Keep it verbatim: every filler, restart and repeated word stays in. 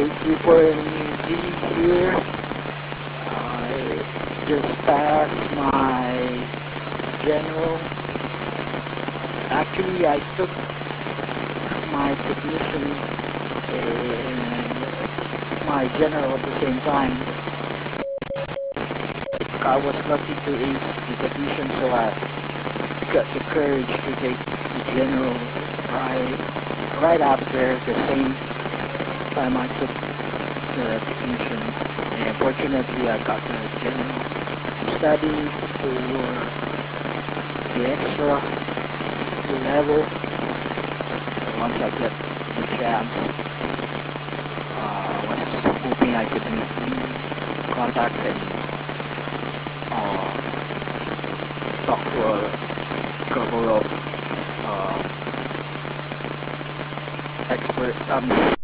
Thank you for being here. I just passed my general. Actually, I took my technician and my general at the same time. I was lucky to ace the technician, so I got the courage to take the general right, right after the same time I took the technician. And fortunately, I got the general to study for the extra level. Once I get the chance, uh, I was hoping I could make new contacts and uh, talk to a couple of uh, expert, um,